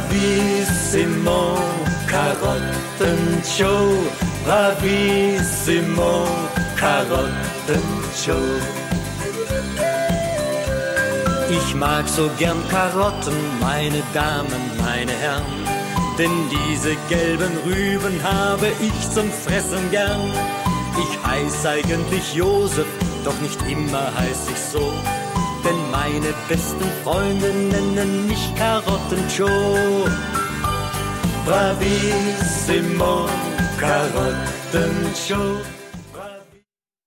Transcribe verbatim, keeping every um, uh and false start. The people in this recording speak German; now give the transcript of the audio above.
Bravissimo, Karottenshow, Bravissimo, Karottenshow. Ich mag so gern Karotten, meine Damen, meine Herren, denn diese gelben Rüben habe ich zum Fressen gern. Ich heiß eigentlich Josef, doch nicht immer heiß ich so, denn meine besten Freunde nennen mich Karottenshow. Bravissimo, Karottenshow.